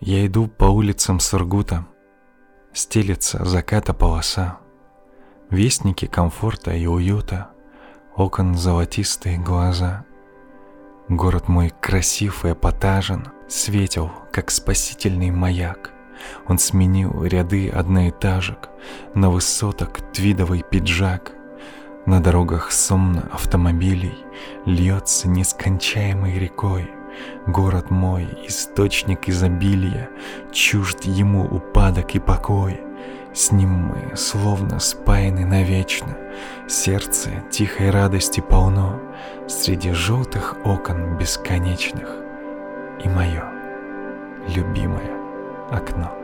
Я иду по улицам Сургута, стелется заката полоса, вестники комфорта и уюта, окон золотистые глаза. Город мой красив и эпатажен, светел, как спасительный маяк. Он сменил ряды одноэтажек, на высоток твидовый пиджак. На дорогах сонно автомобилей льется нескончаемой рекой. Город мой — источник изобилия, чужд ему упадок и покой. С ним мы словно спаяны навечно, сердце тихой радости полно среди желтых окон бесконечных, и мое любимое окно.